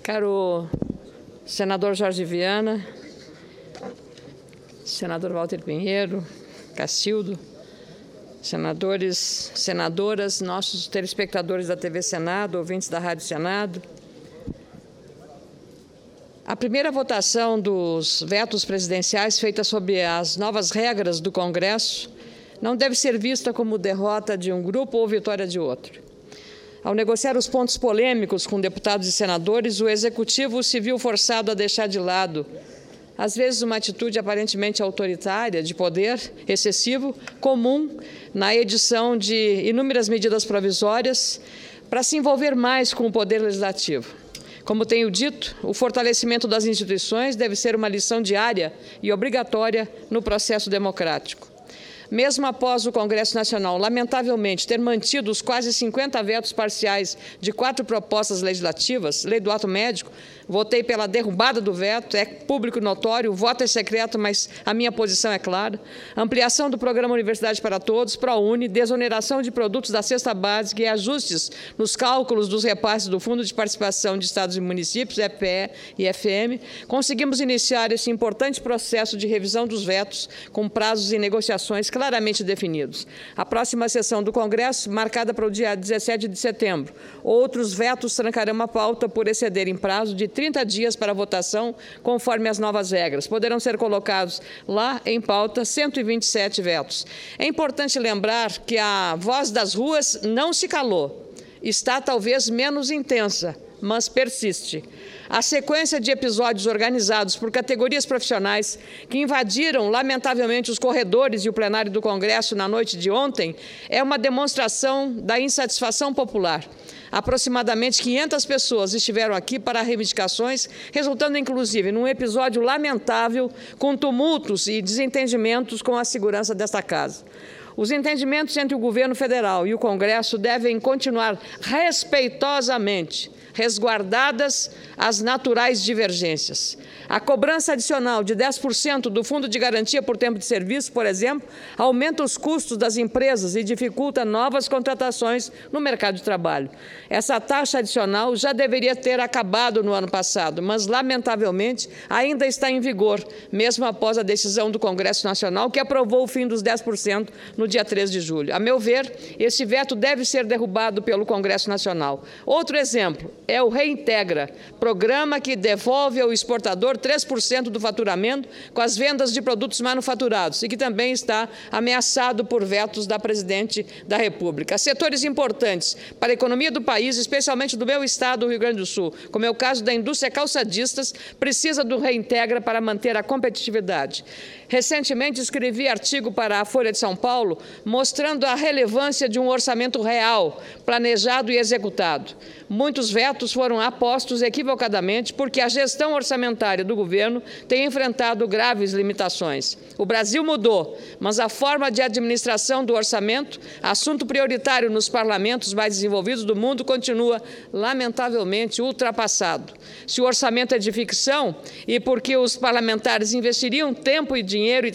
Caro senador Jorge Viana, senador Walter Pinheiro, Cacildo, senadores, senadoras, nossos telespectadores da TV Senado, ouvintes da Rádio Senado. A primeira votação dos vetos presidenciais feita sob as novas regras do Congresso não deve ser vista como derrota de um grupo ou vitória de outro. Ao negociar os pontos polêmicos com deputados e senadores, o Executivo se viu forçado a deixar de lado, às vezes, uma atitude aparentemente autoritária, de poder excessivo, comum na edição de inúmeras medidas provisórias, para se envolver mais com o Poder Legislativo. Como tenho dito, o fortalecimento das instituições deve ser uma lição diária e obrigatória no processo democrático. Mesmo após o Congresso Nacional, lamentavelmente, ter mantido os quase 50 vetos parciais de 4 propostas legislativas, lei do ato médico, votei pela derrubada do veto, é público e notório, o voto é secreto, mas a minha posição é clara. Ampliação do programa Universidade para Todos, ProUni, desoneração de produtos da cesta básica e ajustes nos cálculos dos repasses do Fundo de Participação de Estados e Municípios, FPE e FM, conseguimos iniciar esse importante processo de revisão dos vetos com prazos e negociações claramente definidos. A próxima sessão do Congresso, marcada para o dia 17 de setembro, outros vetos trancarão a pauta por excederem prazo de 30 dias para votação, conforme as novas regras. Poderão ser colocados lá em pauta 127 vetos. É importante lembrar que a voz das ruas não se calou. Está talvez menos intensa, mas persiste. A sequência de episódios organizados por categorias profissionais que invadiram, lamentavelmente, os corredores e o plenário do Congresso na noite de ontem é uma demonstração da insatisfação popular. Aproximadamente 500 pessoas estiveram aqui para reivindicações, resultando, inclusive, num episódio lamentável com tumultos e desentendimentos com a segurança desta casa. Os entendimentos entre o governo federal e o Congresso devem continuar respeitosamente resguardadas as naturais divergências. A cobrança adicional de 10% do Fundo de Garantia por Tempo de Serviço, por exemplo, aumenta os custos das empresas e dificulta novas contratações no mercado de trabalho. Essa taxa adicional já deveria ter acabado no ano passado, mas, lamentavelmente, ainda está em vigor, mesmo após a decisão do Congresso Nacional, que aprovou o fim dos 10% no dia 3 de julho. A meu ver, esse veto deve ser derrubado pelo Congresso Nacional. Outro exemplo é o Reintegra, programa que devolve ao exportador 3% do faturamento com as vendas de produtos manufaturados e que também está ameaçado por vetos da Presidente da República. Setores importantes para a economia do país, especialmente do meu estado, o Rio Grande do Sul, como é o caso da indústria calçadistas, precisa do Reintegra para manter a competitividade. Recentemente, escrevi artigo para a Folha de São Paulo mostrando a relevância de um orçamento real, planejado e executado. Muitos vetos foram apostos equivocadamente porque a gestão orçamentária do governo tem enfrentado graves limitações. O Brasil mudou, mas a forma de administração do orçamento, assunto prioritário nos parlamentos mais desenvolvidos do mundo, continua, lamentavelmente, ultrapassado. Se o orçamento é de ficção e porque os parlamentares investiriam tempo e dinheiro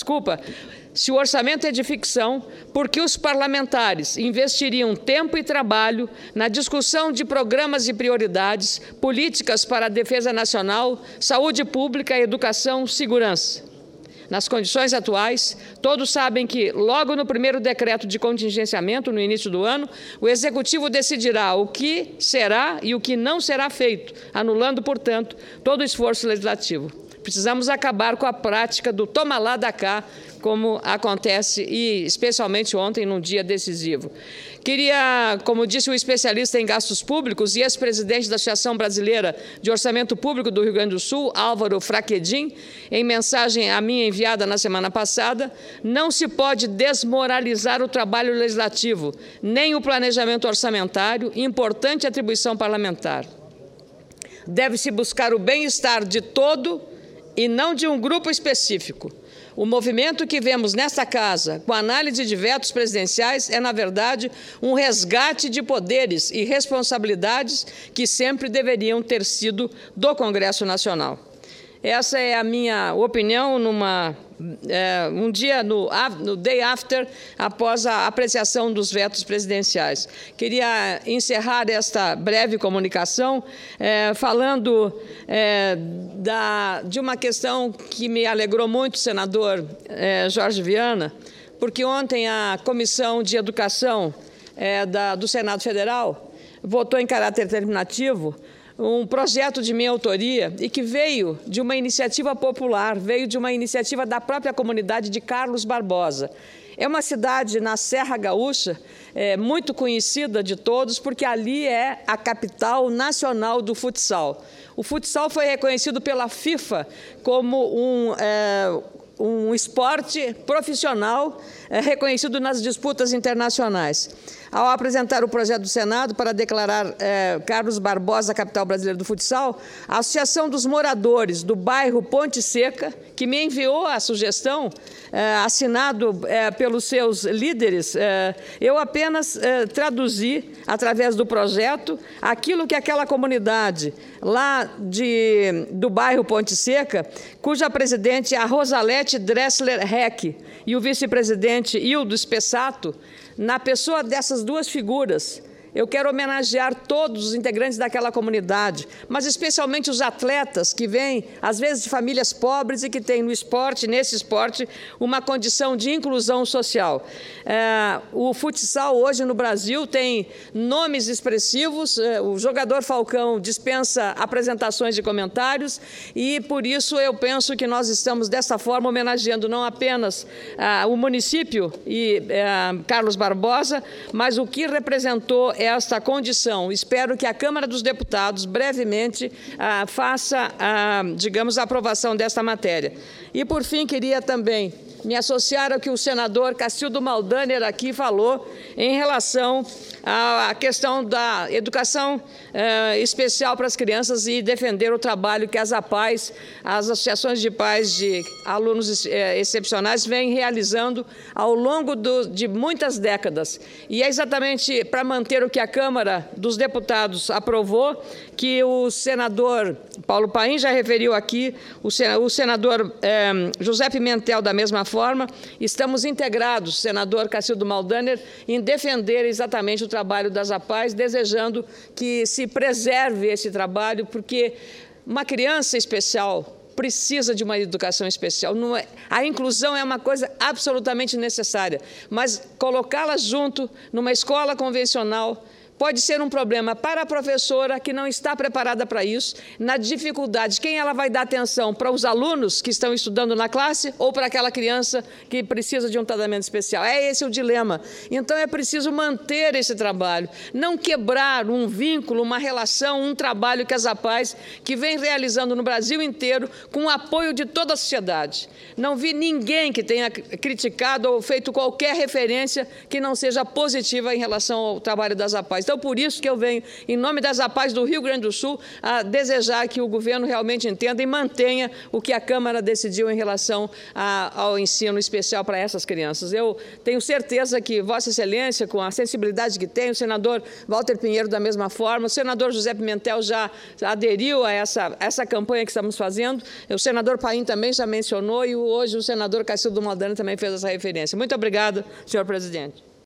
se o orçamento é de ficção, porque os parlamentares investiriam tempo e trabalho na discussão de programas e prioridades, políticas para a defesa nacional, saúde pública, educação, segurança. Nas condições atuais, todos sabem que, logo no primeiro decreto de contingenciamento, no início do ano, o Executivo decidirá o que será e o que não será feito, anulando, portanto, todo o esforço legislativo. Precisamos acabar com a prática do toma lá da cá, como acontece, e especialmente ontem, num dia decisivo. Queria, como disse o especialista em gastos públicos e ex-presidente da Associação Brasileira de Orçamento Público do Rio Grande do Sul, Álvaro Fraquedin, em mensagem a mim enviada na semana passada, não se pode desmoralizar o trabalho legislativo, nem o planejamento orçamentário, importante atribuição parlamentar. Deve-se buscar o bem-estar de todo e não de um grupo específico. O movimento que vemos nesta casa, com a análise de vetos presidenciais, é, na verdade, um resgate de poderes e responsabilidades que sempre deveriam ter sido do Congresso Nacional. Essa é a minha opinião numa um dia no day after, após a apreciação dos vetos presidenciais. Queria encerrar esta breve comunicação falando de uma questão que me alegrou muito, senador Jorge Viana, porque ontem a Comissão de Educação do Senado Federal votou em caráter determinativo um projeto de minha autoria e que veio de uma iniciativa popular, veio de uma iniciativa da própria comunidade de Carlos Barbosa. É uma cidade na Serra Gaúcha, muito conhecida de todos, porque ali é a capital nacional do futsal. O futsal foi reconhecido pela FIFA como um esporte profissional reconhecido nas disputas internacionais. Ao apresentar o projeto do Senado para declarar Carlos Barbosa a capital brasileira do futsal, a Associação dos Moradores do bairro Ponte Seca, que me enviou a sugestão, assinado pelos seus líderes, eu apenas traduzi, através do projeto, aquilo que aquela comunidade lá do bairro Ponte Seca, cuja presidente é a Rosalete Dressler Heck e o vice-presidente Hildo Spessato, na pessoa dessas duas figuras, eu quero homenagear todos os integrantes daquela comunidade, mas especialmente os atletas que vêm, às vezes, de famílias pobres e que têm nesse esporte, uma condição de inclusão social. O futsal hoje no Brasil tem nomes expressivos, o jogador Falcão dispensa apresentações de comentários e, por isso, eu penso que nós estamos, dessa forma, homenageando não apenas o município e Carlos Barbosa, mas o que representou esta condição. Espero que a Câmara dos Deputados, brevemente, faça, digamos, a aprovação desta matéria. E, por fim, queria também me associar ao que o senador Cacildo Maldaner aqui falou em relação à questão da educação especial para as crianças e defender o trabalho que as APAES, as associações de pais de alunos excepcionais, vêm realizando ao longo de muitas décadas. E é exatamente para manter o que a Câmara dos Deputados aprovou que o senador Paulo Paim já referiu aqui, o senador José Pimentel da mesma forma, estamos integrados, senador Cacildo Maldaner, em defender exatamente o trabalho das APAES, desejando que se preserve esse trabalho, porque uma criança especial precisa de uma educação especial. A inclusão é uma coisa absolutamente necessária, mas colocá-la junto numa escola convencional pode ser um problema para a professora que não está preparada para isso, na dificuldade, quem ela vai dar atenção para os alunos que estão estudando na classe ou para aquela criança que precisa de um tratamento especial. É esse o dilema. Então é preciso manter esse trabalho, não quebrar um vínculo, uma relação, um trabalho que as APAES que vem realizando no Brasil inteiro com o apoio de toda a sociedade. Não vi ninguém que tenha criticado ou feito qualquer referência que não seja positiva em relação ao trabalho das APAES. Então, por isso que eu venho, em nome das APAES do Rio Grande do Sul, a desejar que o governo realmente entenda e mantenha o que a Câmara decidiu em relação ao ensino especial para essas crianças. Eu tenho certeza que Vossa Excelência, com a sensibilidade que tem, o senador Walter Pinheiro da mesma forma, o senador José Pimentel já aderiu a essa campanha que estamos fazendo, o senador Paim também já mencionou e hoje o senador Cacildo Maldaner também fez essa referência. Muito obrigada, senhor presidente.